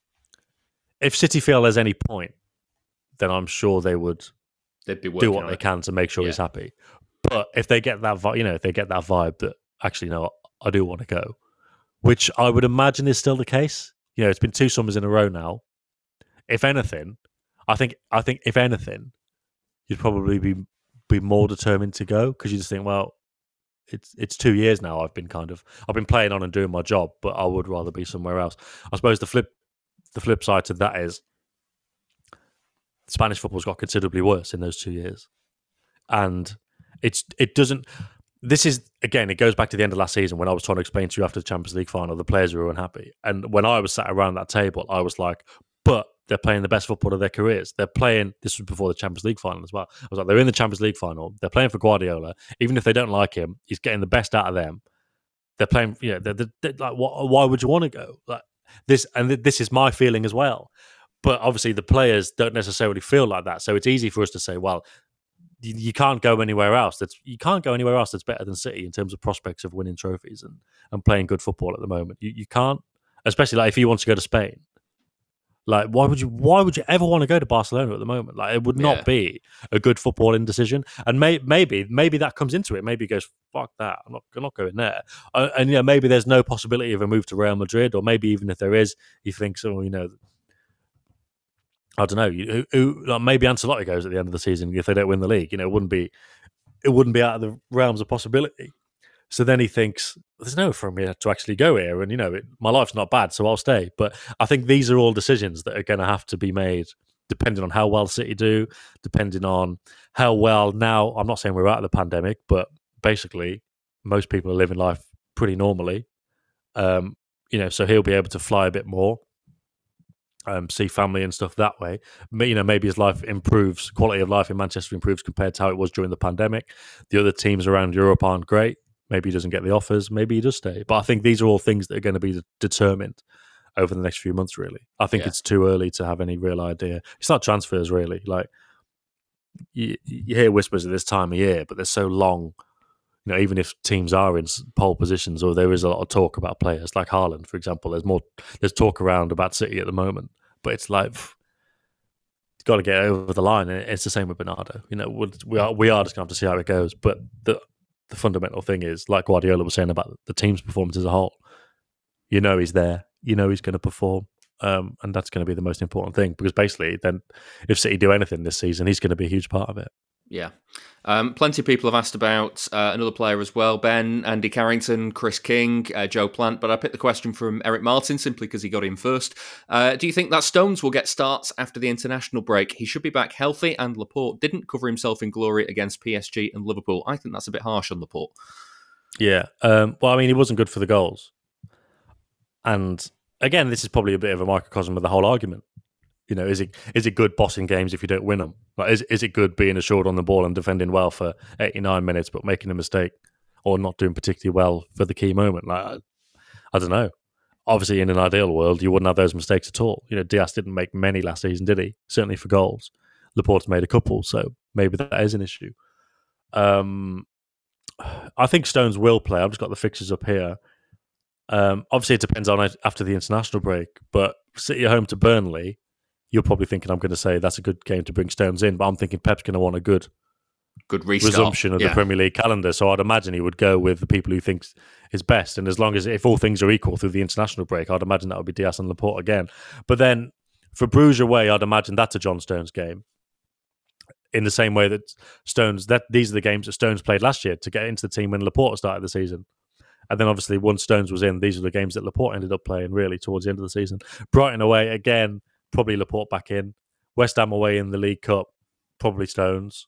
S5: if City feel there's any point, then I'm sure they'd be do what they can to make sure he's happy. But if they get that, vibe that actually, no, I do want to go, which I would imagine is still the case. It's been 2 summers in a row now. If anything, I think if anything, you'd probably be more determined to go, because you just think, well, it's 2 years now. I've been playing on and doing my job, but I would rather be somewhere else. I suppose the flip side to that is Spanish football's got considerably worse in those 2 years, and it doesn't. This is, again, it goes back to the end of last season when I was trying to explain to you after the Champions League final, the players were unhappy. And when I was sat around that table, I was like, but they're playing the best football of their careers. They're playing, this was before the Champions League final as well. I was like, they're in the Champions League final. They're playing for Guardiola. Even if they don't like him, he's getting the best out of them. They're playing, they're like, why would you want to go? Like this, and this is my feeling as well. But obviously the players don't necessarily feel like that. So it's easy for us to say, well, you can't go anywhere else. That's better than City in terms of prospects of winning trophies and playing good football at the moment. You can't, especially like if you want to go to Spain. Like, why would you ever want to go to Barcelona at the moment? Like, it would not be a good footballing decision. And maybe that comes into it. Maybe he goes, fuck that, I'm not going there. And maybe there's no possibility of a move to Real Madrid, or maybe even if there is, he thinks, I don't know. Maybe Ancelotti goes at the end of the season if they don't win the league. It wouldn't be out of the realms of possibility. So then he thinks, there's no for me to actually go here, and my life's not bad, so I'll stay. But I think these are all decisions that are going to have to be made, depending on how well City do, depending on how well now. I'm not saying we're out of the pandemic, but basically most people are living life pretty normally. So he'll be able to fly a bit more. See family and stuff that way. Maybe his life improves, quality of life in Manchester improves compared to how it was during the pandemic. The other teams around Europe aren't great. Maybe he doesn't get the offers. Maybe he does stay. But I think these are all things that are going to be determined over the next few months, really. I think it's too early to have any real idea. It's not transfers, really. Like, you hear whispers at this time of year, but they're so long. Even if teams are in pole positions, or there is a lot of talk about players like Haaland, for example, there's talk around about City at the moment, but it's like, you've got to get over the line. And it's the same with Bernardo. We are just going to have to see how it goes. But the fundamental thing is, like Guardiola was saying about the team's performance as a whole, he's there, he's going to perform. And that's going to be the most important thing, because basically then if City do anything this season, he's going to be a huge part of it.
S3: Yeah. Plenty of people have asked about another player as well, Ben, Andy Carrington, Chris King, Joe Plant, but I picked the question from Eric Martin simply because he got in first. Do you think that Stones will get starts after the international break? He should be back healthy, and Laporte didn't cover himself in glory against PSG and Liverpool. I think that's a bit harsh on Laporte.
S5: Yeah. Well, I mean, he wasn't good for the goals. And again, this is probably a bit of a microcosm of the whole argument. You know, is it good bossing games if you don't win them? Like, is it good being assured on the ball and defending well for 89 minutes, but making a mistake or not doing particularly well for the key moment? Like, I don't know. Obviously, in an ideal world, you wouldn't have those mistakes at all. You know, Diaz didn't make many last season, did he? Certainly for goals. Laporte's made a couple, so maybe that is an issue. I think Stones will play. I've just got the fixtures up here. Obviously, it depends on it after the international break, but City at home to Burnley, you're probably thinking I'm going to say that's a good game to bring Stones in, but I'm thinking Pep's going to want a good
S3: restart.
S5: Resumption of the Premier League calendar. So I'd imagine he would go with the people who think is best. And as long as, if all things are equal through the international break, I'd imagine that would be Diaz and Laporte again. But then for Bruges away, I'd imagine that's a John Stones game. In the same way that these are the games that Stones played last year to get into the team when Laporte started the season. And then obviously once Stones was in, these are the games that Laporte ended up playing really towards the end of the season. Brighton away, again, probably Laporte back in. West Ham away in the League Cup, probably Stones.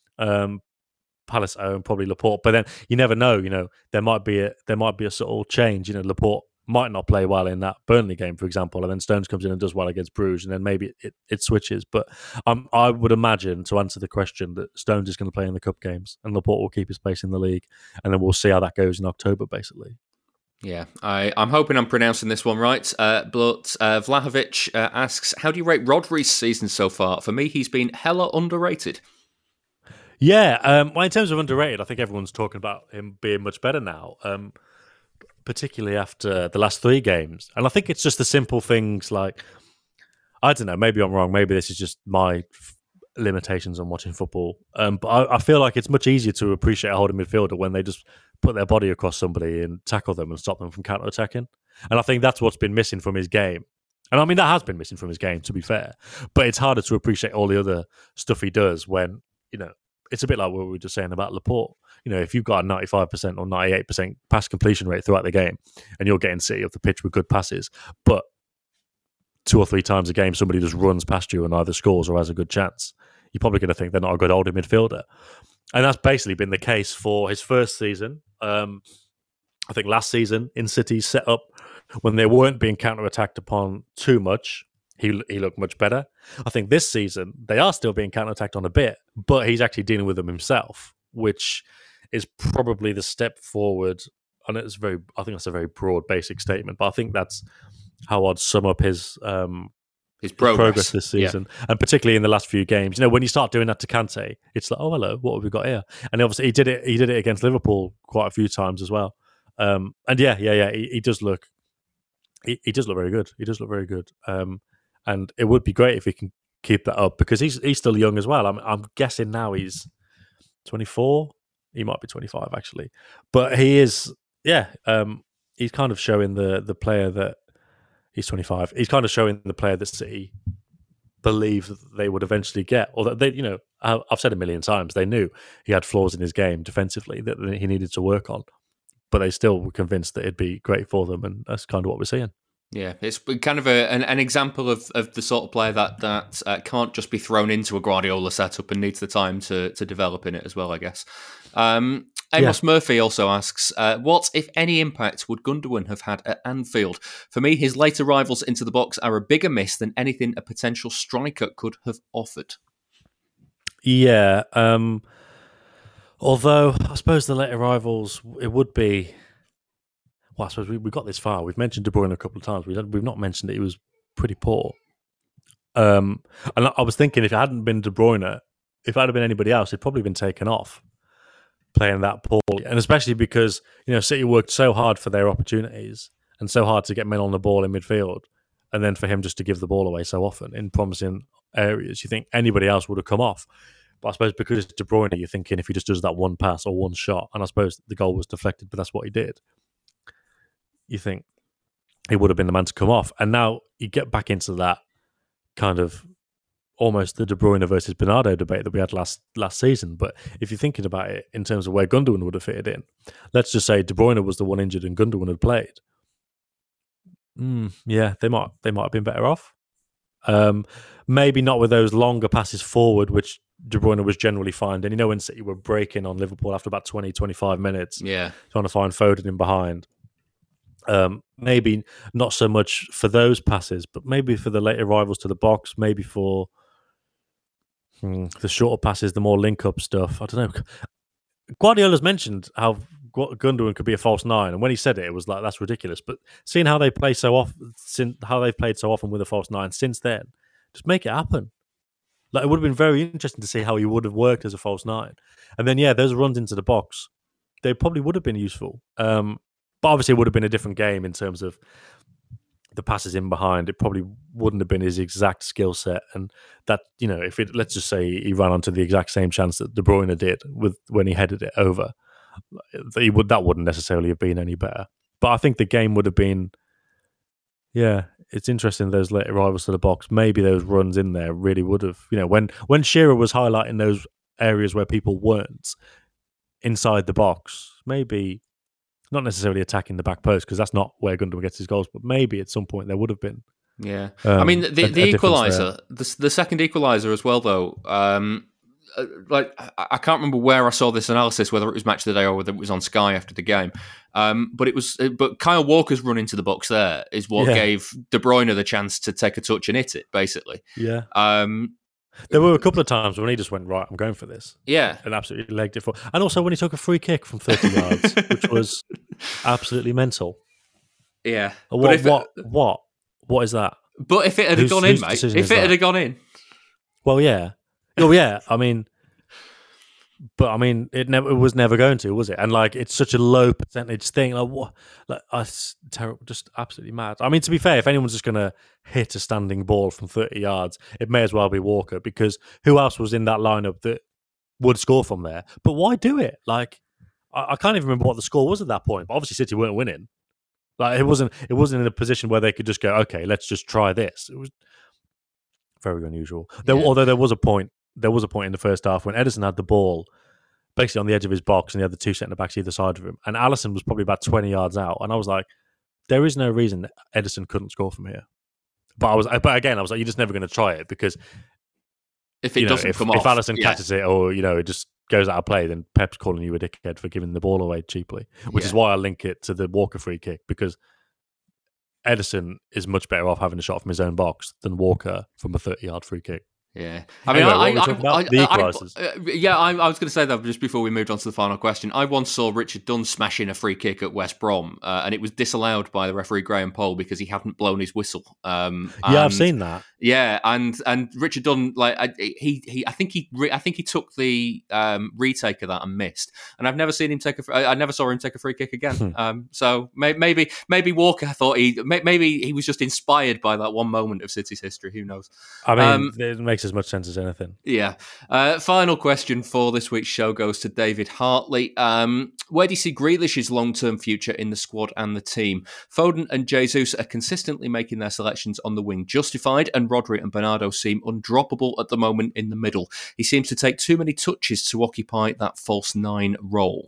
S5: Palace at home, probably Laporte. But then you never know. You know, there might be a subtle change. You know, Laporte might not play well in that Burnley game, for example, and then Stones comes in and does well against Bruges, and then maybe it switches. But I would imagine, to answer the question, that Stones is going to play in the cup games, and Laporte will keep his place in the league, and then we'll see how that goes in October, basically.
S3: Yeah, I'm hoping I'm pronouncing this one right. But Vlahovic asks, how do you rate Rodri's season so far? For me, he's been hella underrated.
S5: Yeah, well, in terms of underrated, I think everyone's talking about him being much better now, particularly after the last 3 games. And I think it's just the simple things like, I don't know, maybe I'm wrong, maybe this is just my limitations on watching football, but I feel like it's much easier to appreciate a holding midfielder when they just put their body across somebody and tackle them and stop them from counter-attacking. And I think that's what's been missing from his game. And I mean, that has been missing from his game, to be fair. But it's harder to appreciate all the other stuff he does when, you know, it's a bit like what we were just saying about Laporte. You know, if you've got a 95% or 98% pass completion rate throughout the game and you're getting City off the pitch with good passes, but 2 or 3 times a game somebody just runs past you and either scores or has a good chance, you're probably going to think they're not a good holding midfielder. And that's basically been the case for his first season. I think last season in City's setup, when they weren't being counter-attacked upon too much, he looked much better. I think this season, they are still being counter-attacked on a bit, but he's actually dealing with them himself, which is probably the step forward. And I think that's a very broad, basic statement, but I think that's how I'd sum up his progress this season, and particularly in the last few games. You know, when you start doing that to Kante, it's like, oh, hello, what have we got here? And obviously, he did it against Liverpool quite a few times as well. And he does look, he does look very good. He does look very good. And it would be great if he can keep that up because he's still young as well. I'm guessing now he's 24. He might be 25 actually, but he is. Yeah, he's kind of showing the player that. He's 25. He's kind of showing the player that City believe that they would eventually get, or that they, you know, I've said a million times, they knew he had flaws in his game defensively that he needed to work on, but they still were convinced that it'd be great for them, and that's kind of what we're seeing. Yeah,
S3: it's kind of an example of the sort of player that can't just be thrown into a Guardiola setup and needs the time to develop in it as well, I guess. Amos Murphy also asks, what, if any, impact would Gundogan have had at Anfield? For me, his late arrivals into the box are a bigger miss than anything a potential striker could have offered.
S5: Yeah, although I suppose the late arrivals, it would be... Well, I suppose we got this far. We've mentioned De Bruyne a couple of times. We've not mentioned that he was pretty poor. And I was thinking if it hadn't been De Bruyne, if it had been anybody else, he'd probably been taken off playing that poorly. And especially because, you know, City worked so hard for their opportunities and so hard to get men on the ball in midfield. And then for him just to give the ball away so often in promising areas, you think anybody else would have come off. But I suppose because it's De Bruyne, you're thinking if he just does that one pass or one shot, and I suppose the goal was deflected, but that's what he did. You think he would have been the man to come off. And now you get back into that kind of almost the De Bruyne versus Bernardo debate that we had last season. But if you're thinking about it in terms of where Gundogan would have fitted in, let's just say De Bruyne was the one injured and Gundogan had played. Yeah, they might have been better off. Maybe not with those longer passes forward, which De Bruyne was generally fine. And when City were breaking on Liverpool after about 20, 25 minutes, trying to find Foden in behind. Maybe not so much for those passes, but maybe for the late arrivals to the box, maybe for the shorter passes, the more link-up stuff. I don't know. Guardiola's mentioned how Gundogan could be a false nine, and when he said it, it was like, that's ridiculous. But seeing how they play so often, how they've played so often with a false nine since then, just make it happen. Like, it would have been very interesting to see how he would have worked as a false nine. And then, those runs into the box, they probably would have been useful. But obviously, it would have been a different game in terms of the passes in behind. It probably wouldn't have been his exact skill set. And that, if it, let's just say he ran onto the exact same chance that De Bruyne did when he headed it over, that wouldn't necessarily have been any better. But I think the game would have been, it's interesting, those late arrivals to the box. Maybe those runs in there really would have, when Shearer was highlighting those areas where people weren't inside the box, maybe not necessarily attacking the back post, because that's not where Gundogan gets his goals, but maybe at some point there would have been.
S3: Yeah. I mean, the equaliser, the second equaliser as well, though, I can't remember where I saw this analysis, whether it was Match of the Day or whether it was on Sky after the game. But Kyle Walker's run into the box there is what gave De Bruyne the chance to take a touch and hit it, basically.
S5: Yeah. There were a couple of times when he just went, right, I'm going for this.
S3: Yeah.
S5: And absolutely legged it for. And also when he took a free kick from 30 yards, which was absolutely mental.
S3: Yeah.
S5: What is that?
S3: But if it had gone in, mate, if it had gone in.
S5: Well, yeah. Oh, yeah. I mean, it was never going to, was it? And it's such a low percentage thing. It's terrible, just absolutely mad. I mean, to be fair, if anyone's just going to hit a standing ball from 30 yards, it may as well be Walker, because who else was in that lineup that would score from there? But why do it? I can't even remember what the score was at that point. But obviously, City weren't winning. It wasn't in a position where they could just go, okay, let's just try this. It was very unusual. Although there was a point in the first half when Ederson had the ball basically on the edge of his box and he had the two centre-backs either side of him. And Alisson was probably about 20 yards out. And I was like, there is no reason Ederson couldn't score from here. But again, I was like, you're just never going to try it, because
S3: if it doesn't come off,
S5: if Alisson catches it, or, it just goes out of play, then Pep's calling you a dickhead for giving the ball away cheaply, which is why I link it to the Walker free kick, because Ederson is much better off having a shot from his own box than Walker from a 30-yard free kick.
S3: Yeah, I mean, I was going to say that just before we moved on to the final question. I once saw Richard Dunn smashing a free kick at West Brom, and it was disallowed by the referee Graham Poll because he hadn't blown his whistle.
S5: I've seen that.
S3: Yeah, and Richard Dunn, I think he took the retake of that and missed, and I've never seen him I never saw him take a free kick again. So maybe Walker thought maybe he was just inspired by that one moment of City's history. Who knows?
S5: I mean, it makes as much sense as anything.
S3: Yeah. Final question for this week's show goes to David Hartley. Where do you see Grealish's long-term future in the squad and the team? Foden and Jesus are consistently making their selections on the wing justified, and Rodri and Bernardo seem undroppable at the moment in the middle. He seems to take too many touches to occupy that false nine role.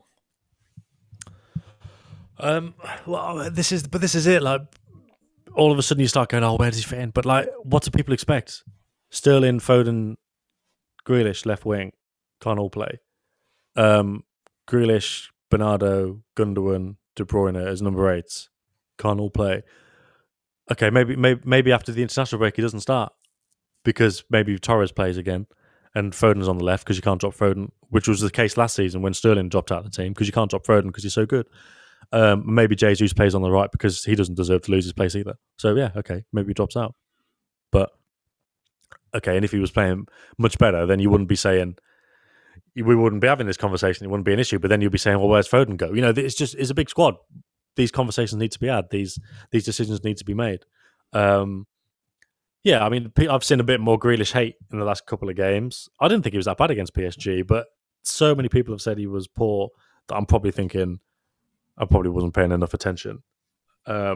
S5: This is it. All of a sudden you start going, where does he fit in? But what do people expect? Sterling, Foden, Grealish, left wing, can't all play. Grealish, Bernardo, Gundogan, De Bruyne as number 8s, can't all play. Okay, maybe after the international break he doesn't start, because maybe Torres plays again and Foden's on the left, because you can't drop Foden, which was the case last season when Sterling dropped out of the team, because you can't drop Foden because he's so good. Maybe Jesus plays on the right because he doesn't deserve to lose his place either. So yeah, okay, maybe he drops out. But okay, and if he was playing much better, then you wouldn't be saying, we wouldn't be having this conversation. It wouldn't be an issue. But then you'd be saying, well, where's Foden go? It's a big squad. These conversations need to be had. These decisions need to be made. Yeah, I mean, I've seen a bit more Grealish hate in the last couple of games. I didn't think he was that bad against PSG, but so many people have said he was poor that I'm probably thinking I probably wasn't paying enough attention.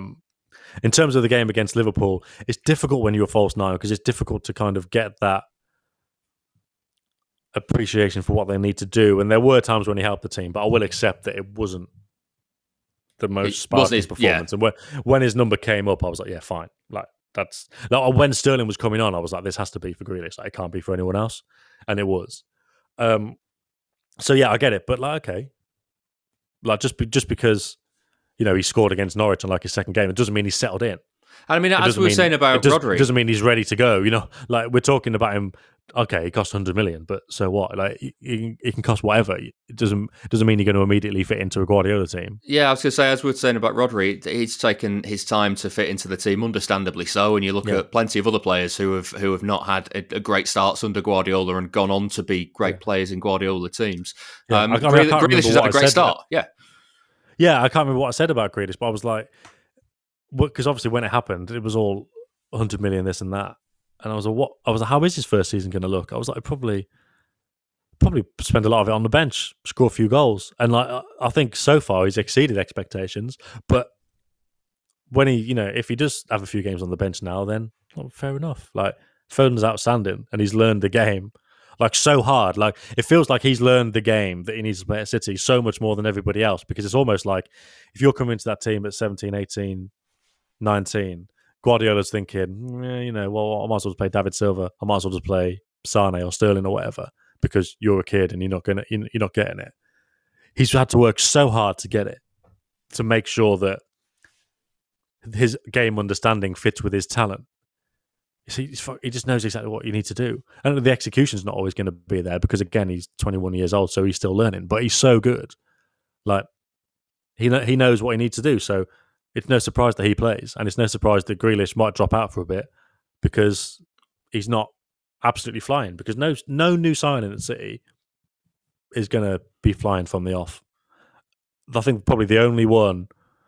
S5: In terms of the game against Liverpool, it's difficult when you're a false nine, because it's difficult to kind of get that appreciation for what they need to do. And there were times when he helped the team, but I will accept that it wasn't the most sparkling performance. And when his number came up, I was like, yeah, fine. Like that's like, when Sterling was coming on, I was like, this has to be for Grealish. Like, it can't be for anyone else. And it was. So yeah, I get it. But like, okay, like just because he scored against Norwich on like his second game, it doesn't mean he's settled in.
S3: And I mean, as we were saying about Rodri,
S5: it doesn't mean he's ready to go. Like we're talking about him. Okay, he costs 100 million, but so what? Like he can cost whatever. It doesn't mean you're going to immediately fit into a Guardiola team.
S3: Yeah, I was going to say, as we were saying about Rodri, he's taken his time to fit into the team, understandably so. And you look at plenty of other players who have not had a great starts under Guardiola and gone on to be great players in Guardiola teams.
S5: Yeah.
S3: Grealish has had a great start. Yeah,
S5: I can't remember what I said about Grealish, but I was like, because obviously when it happened, it was all 100 million, this and that. And I was like, what? I was like, how is his first season going to look? I was like, probably spend a lot of it on the bench, score a few goals. And like, I think so far he's exceeded expectations. But when he, if he does have a few games on the bench now, then fair enough. Like, Foden's outstanding and he's learned the game like so hard. Like, it feels like he's learned the game that he needs to play at City so much more than everybody else, because it's almost like if you're coming into that team at 17, 18, 19, Guardiola's thinking, well, I might as well just play David Silva. I might as well just play Sane or Sterling or whatever, because you're a kid and you're not getting it. He's had to work so hard to get it, to make sure that his game understanding fits with his talent. He just knows exactly what you need to do, and the execution's not always going to be there because, again, he's 21 years old, so he's still learning. But he's so good, like he knows what he needs to do. So it's no surprise that he plays, and it's no surprise that Grealish might drop out for a bit because he's not absolutely flying. Because no new signing at City is going to be flying from the off. I think probably the only one,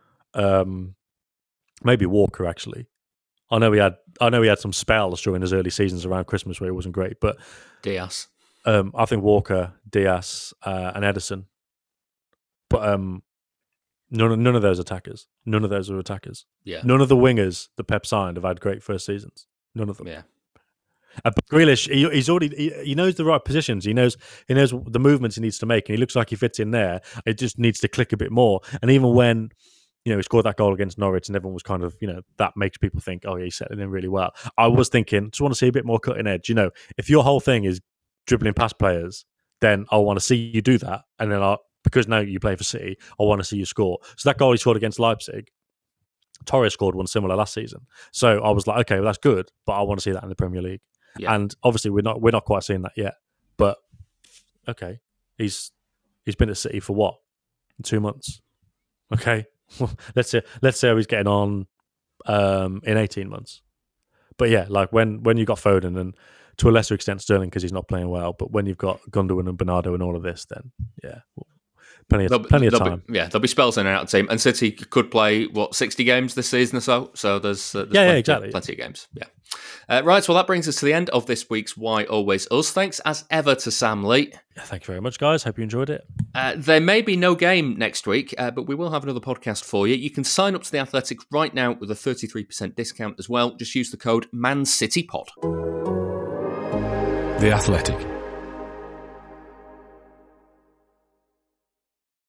S5: maybe Walker. Actually, I know he had some spells during his early seasons around Christmas where he wasn't great, but
S3: Diaz.
S5: I think Walker, Diaz, and Ederson, but None of those attackers. None of those are attackers.
S3: Yeah.
S5: None of the wingers that Pep signed have had great first seasons. None of them.
S3: Yeah.
S5: But Grealish, he knows the right positions. He knows the movements he needs to make, and he looks like he fits in there. It just needs to click a bit more. And even when he scored that goal against Norwich, and everyone was kind of that makes people think, oh yeah, he's settling in really well. I was thinking, just want to see a bit more cutting edge. If your whole thing is dribbling past players, then I want to see you do that, and then because now you play for City, I want to see you score. So that goal he scored against Leipzig, Torres scored one similar last season. So I was like, okay, well, that's good, but I want to see that in the Premier League. Yeah. And obviously we're not quite seeing that yet. But okay, he's been at City for what? 2 months. Okay, let's say how he's getting on in 18 months. But yeah, like when you got Foden and to a lesser extent Sterling because he's not playing well, but when you've got Gundogan and Bernardo and all of this, then yeah. Plenty of time. There'll
S3: be spells in and out of the team. And City could play, 60 games this season or so? So there's
S5: exactly.
S3: Plenty of games. Yeah. Right, well, that brings us to the end of this week's Why Always Us. Thanks, as ever, to Sam Lee.
S5: Thank you very much, guys. Hope you enjoyed it.
S3: There may be no game next week, but we will have another podcast for you. You can sign up to The Athletic right now with a 33% discount as well. Just use the code ManCityPod.
S2: The Athletic.